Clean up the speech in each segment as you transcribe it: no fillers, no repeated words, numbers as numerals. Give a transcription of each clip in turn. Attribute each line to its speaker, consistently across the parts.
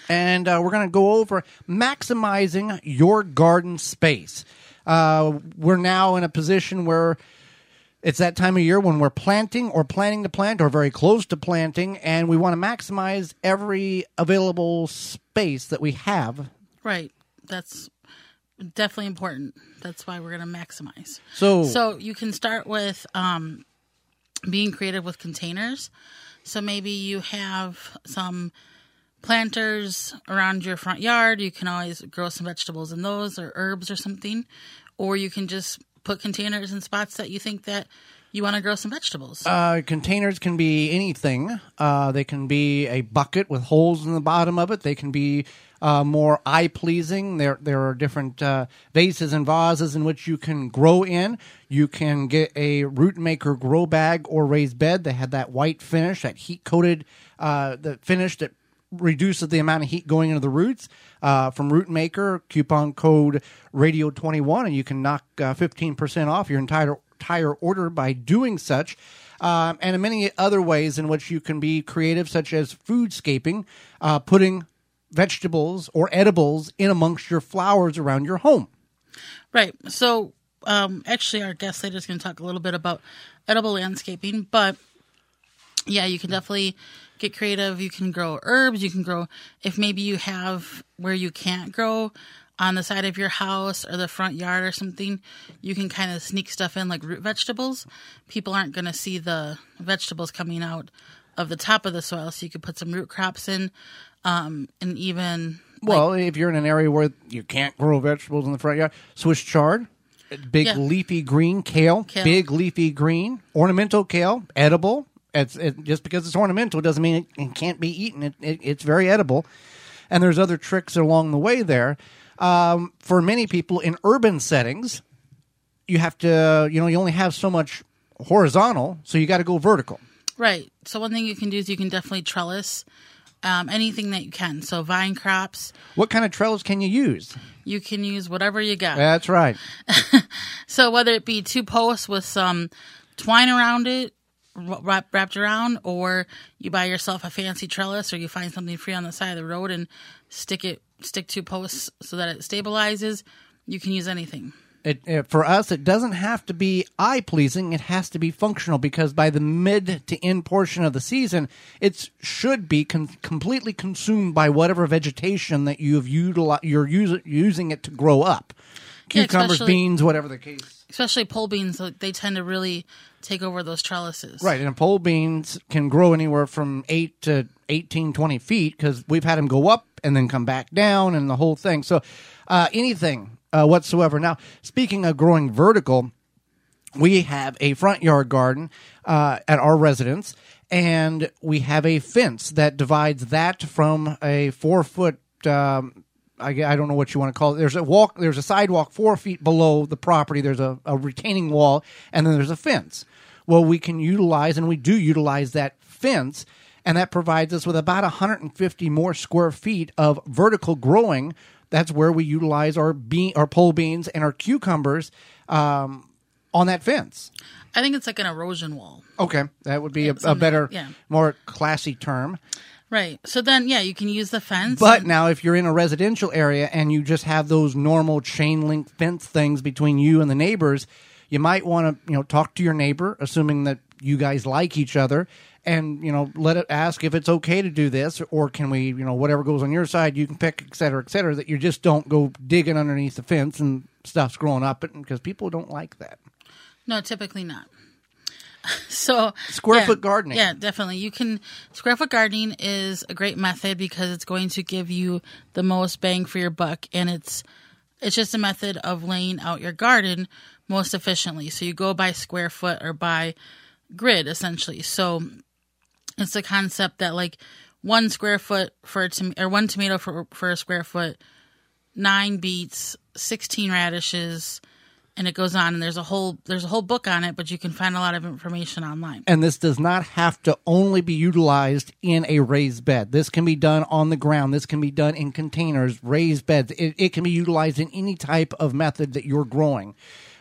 Speaker 1: And we're going to go over maximizing your garden space. We're now in a position where it's that time of year when we're planting or planning to plant or very close to planting, and we want to maximize every available space that we have.
Speaker 2: Right. That's definitely important. That's why we're going to maximize.
Speaker 1: So
Speaker 2: you can start with being creative with containers. So maybe you have some planters around your front yard. You can always grow some vegetables in those, or herbs or something. Or you can just put containers in spots that you think that you want to grow some vegetables.
Speaker 1: Containers can be anything. They can be a bucket with holes in the bottom of it. They can be more eye-pleasing. There are different vases and vases in which you can grow in. You can get a Root Maker grow bag or raised bed. They had that white finish, that heat-coated the finish that reduces the amount of heat going into the roots. From Root Maker, coupon code radio21, and you can knock 15% off your entire order by doing such. And in many other ways in which you can be creative, such as foodscaping, putting vegetables or edibles in amongst your flowers around your home.
Speaker 2: Right. So actually our guest later is going to talk a little bit about edible landscaping, but yeah, you can definitely get creative. You can grow herbs. You can grow, if maybe you have where you can't grow on the side of your house or the front yard or something, you can kind of sneak stuff in like root vegetables. People aren't going to see the vegetables coming out of the top of the soil, so you could put some root crops in, and even...
Speaker 1: Well, if you're in an area where you can't grow vegetables in the front yard, Swiss chard, big leafy green, kale, big leafy green, ornamental kale, edible. Just because it's ornamental doesn't mean it can't be eaten. It's very edible. And there's other tricks along the way there. For many people in urban settings, you have to, you only have so much horizontal, so you got to go vertical.
Speaker 2: Right. So one thing you can do is you can definitely trellis anything that you can. So vine crops.
Speaker 1: What kind of trellis can you use?
Speaker 2: You can use whatever you got.
Speaker 1: That's right.
Speaker 2: So whether it be 2 posts with some twine around it, wrapped around, or you buy yourself a fancy trellis, or you find something free on the side of the road and stick 2 posts so that it stabilizes, you can use anything.
Speaker 1: For us, it doesn't have to be eye-pleasing. It has to be functional, because by the mid to end portion of the season, it should be completely consumed by whatever vegetation that you're using it to grow up. Cucumbers, beans, whatever the case.
Speaker 2: Especially pole beans, they tend to really take over those trellises.
Speaker 1: Right, and pole beans can grow anywhere from 8 to 18, 20 feet, because we've had them go up and then come back down and the whole thing. So anything whatsoever. Now, speaking of growing vertical, we have a front yard garden at our residence, and we have a fence that divides that from a 4-foot I don't know what you want to call it. There's a sidewalk 4 feet below the property. There's a retaining wall, and then there's a fence. Well, we can utilize, and we do utilize that fence, and that provides us with about 150 more square feet of vertical growing. That's where we utilize our pole beans and our cucumbers on that fence.
Speaker 2: I think it's like an erosion wall.
Speaker 1: Okay, that would be a better, more classy term.
Speaker 2: Right. So then, you can use the fence.
Speaker 1: But now if you're in a residential area and you just have those normal chain link fence things between you and the neighbors, you might want to, talk to your neighbor, assuming that you guys like each other, and, let it ask if it's okay to do this, or can we, whatever goes on your side, you can pick, et cetera, that you just don't go digging underneath the fence and stuff's growing up, because people don't like that.
Speaker 2: No, typically not. So
Speaker 1: square foot gardening.
Speaker 2: Yeah, definitely. Square foot gardening is a great method because it's going to give you the most bang for your buck, and it's just a method of laying out your garden most efficiently. So you go by square foot or by grid, essentially. So it's the concept that 1 square foot for one tomato for a square foot, 9 beets, 16 radishes. And it goes on, and there's a whole book on it, but you can find a lot of information online.
Speaker 1: And this does not have to only be utilized in a raised bed. This can be done on the ground. This can be done in containers, raised beds. It can be utilized in any type of method that you're growing.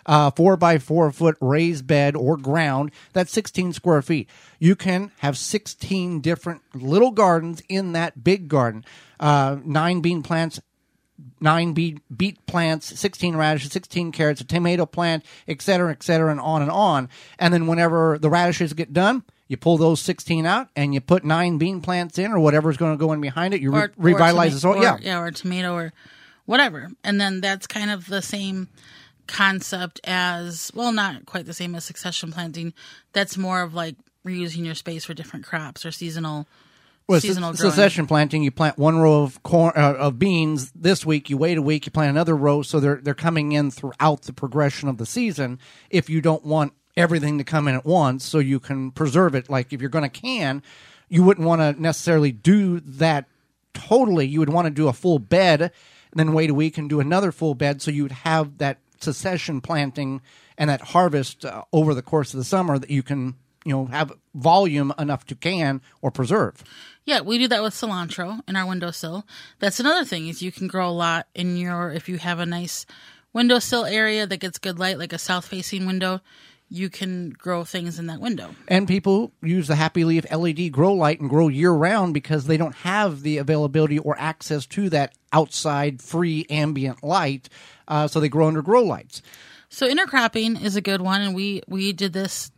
Speaker 1: 4x4 foot raised bed or ground. That's 16 square feet. You can have 16 different little gardens in that big garden. 9 bean plants, 9 beet plants, 16 radishes, 16 carrots, a tomato plant, et cetera, and on and on. And then whenever the radishes get done, you pull those 16 out and you put 9 bean plants in or whatever's going to go in behind it. You revitalize the soil.
Speaker 2: Or a tomato or whatever. And then that's kind of the same concept as, well, not quite the same as succession planting. That's more of like reusing your space for different crops or seasonal growing.
Speaker 1: Succession planting, you plant one row of corn of beans this week, you wait a week, you plant another row, so they're coming in throughout the progression of the season. If you don't want everything to come in at once, so you can preserve it. Like if you're going to can, you wouldn't want to necessarily do that totally. You would want to do a full bed, and then wait a week and do another full bed, so you would have that succession planting and that harvest over the course of the summer that you can have volume enough to can or preserve.
Speaker 2: Yeah, we do that with cilantro in our windowsill. That's another thing is you can grow a lot if you have a nice windowsill area that gets good light, like a south-facing window, you can grow things in that window. And
Speaker 1: people use the Happy Leaf LED grow light and grow year-round because they don't have the availability or access to that outside free ambient light, so they grow under grow lights.
Speaker 2: So intercropping is a good one, and we did this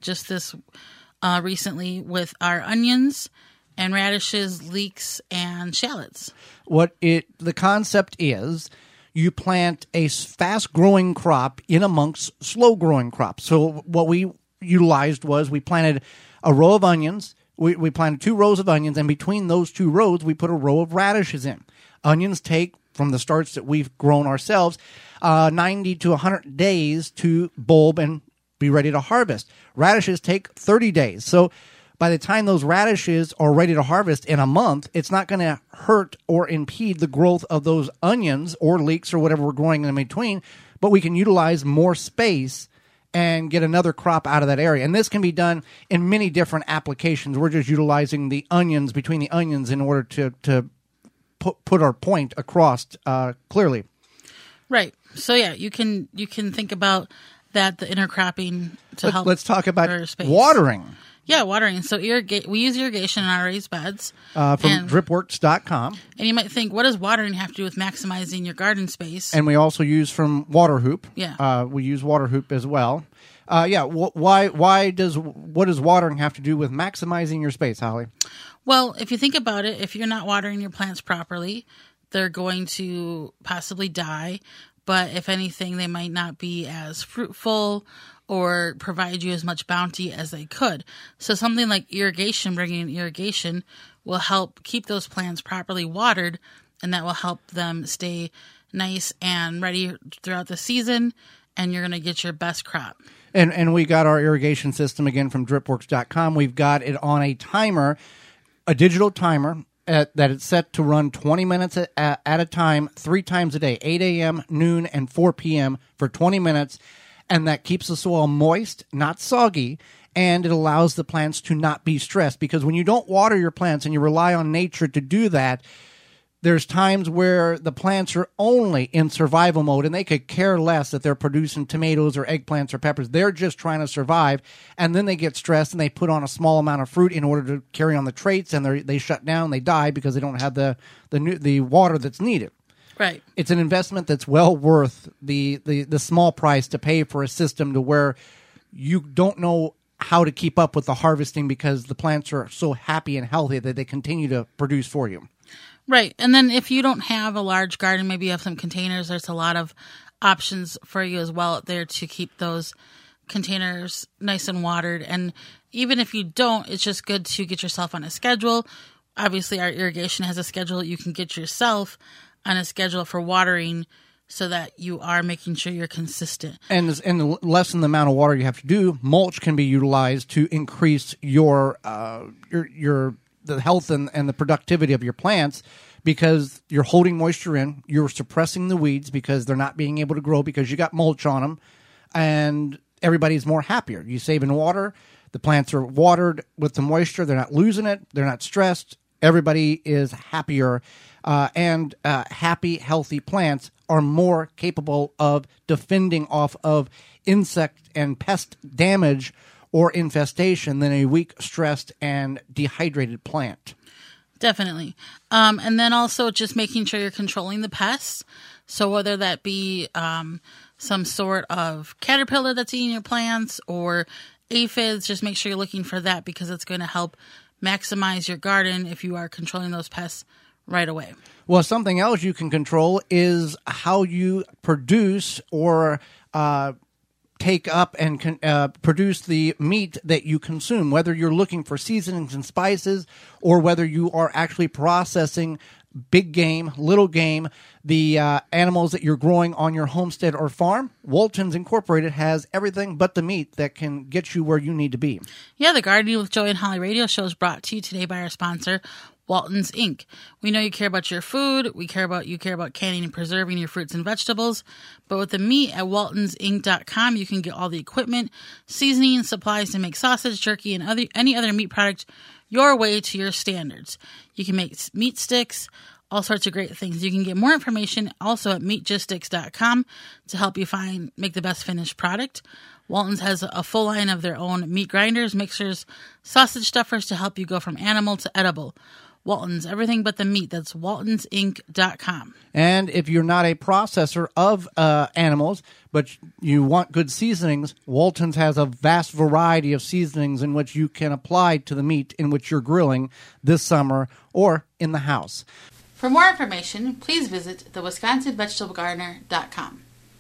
Speaker 2: recently with our onions and radishes, leeks, and shallots.
Speaker 1: The concept is you plant a fast-growing crop in amongst slow-growing crops. So what we utilized was we planted a row of onions. We planted 2 rows of onions, and between those 2 rows, we put a row of radishes in. Onions take, from the starts that we've grown ourselves, 90 to 100 days to bulb and be ready to harvest. Radishes take 30 days. So by the time those radishes are ready to harvest in a month, it's not going to hurt or impede the growth of those onions or leeks or whatever we're growing in between, but we can utilize more space and get another crop out of that area. And this can be done in many different applications. We're just utilizing the onions between the onions in order to put our point across clearly.
Speaker 2: Right. So yeah, you can think about that, the intercropping to help.
Speaker 1: Let's talk about watering.
Speaker 2: Yeah, watering. So we use irrigation in our raised beds.
Speaker 1: From dripworks.com.
Speaker 2: And you might think, what does watering have to do with maximizing your garden space?
Speaker 1: And we also use from WaterHoop.
Speaker 2: Yeah.
Speaker 1: We use WaterHoop as well. What does watering have to do with maximizing your space, Holly?
Speaker 2: Well, if you think about it, if you're not watering your plants properly, they're going to possibly die. But if anything, they might not be as fruitful or provide you as much bounty as they could. So something like irrigation, bringing in irrigation, will help keep those plants properly watered, and that will help them stay nice and ready throughout the season, and you're going to get your best crop.
Speaker 1: And we got our irrigation system again from dripworks.com. We've got it on a timer, a digital timer, that it's set to run 20 minutes at a time, 3 times a day, 8 a.m., noon, and 4 p.m. for 20 minutes. And that keeps the soil moist, not soggy, and it allows the plants to not be stressed. Because when you don't water your plants and you rely on nature to do that, there's times where the plants are only in survival mode and they could care less that they're producing tomatoes or eggplants or peppers. They're just trying to survive, and then they get stressed and they put on a small amount of fruit in order to carry on the traits, and they shut down, they die because they don't have the water that's needed.
Speaker 2: Right.
Speaker 1: It's an investment that's well worth the small price to pay for a system to where you don't know how to keep up with the harvesting because the plants are so happy and healthy that they continue to produce for you.
Speaker 2: Right. And then if you don't have a large garden, maybe you have some containers, there's a lot of options for you as well out there to keep those containers nice and watered. And even if you don't, it's just good to get yourself on a schedule. Obviously, our irrigation has a schedule. You can get yourself on a schedule for watering so that you are making sure you're consistent. And
Speaker 1: lessen the amount of water you have to do, mulch can be utilized to increase your the health and the productivity of your plants, because you're holding moisture in, you're suppressing the weeds because they're not being able to grow because you got mulch on them, and everybody's more happier. You saving water, the plants are watered with the moisture, they're not losing it, they're not stressed, everybody is happier, and happy, healthy plants are more capable of defending off of insect and pest damage or infestation than a weak, stressed, and dehydrated plant.
Speaker 2: Definitely. And then also just making sure you're controlling the pests. So whether that be some sort of caterpillar that's eating your plants or aphids, just make sure you're looking for that because it's going to help maximize your garden if you are controlling those pests right away.
Speaker 1: Well, something else you can control is how you produce or take up and produce the meat that you consume, whether you're looking for seasonings and spices or whether you are actually processing big game, little game, the animals that you're growing on your homestead or farm. Walton's Incorporated has everything but the meat that can get you where you need to be.
Speaker 2: Yeah, the Gardening with Joey and Holly radio show is brought to you today by our sponsor, Walton's Inc. We know you care about your food. You care about canning and preserving your fruits and vegetables. But with the meat at waltonsinc.com, you can get all the equipment, seasoning, supplies to make sausage, jerky, and any other meat product your way to your standards. You can make meat sticks, all sorts of great things. You can get more information also at meatgistics.com to help you make the best finished product. Walton's has a full line of their own meat grinders, mixers, sausage stuffers to help you go from animal to edible. Walton's, everything but the meat. That's waltonsinc.com.
Speaker 1: And if you're not a processor of animals, but you want good seasonings, Walton's has a vast variety of seasonings in which you can apply to the meat in which you're grilling this summer or in the house.
Speaker 2: For more information, please visit thewisconsinvegetablegardener.com.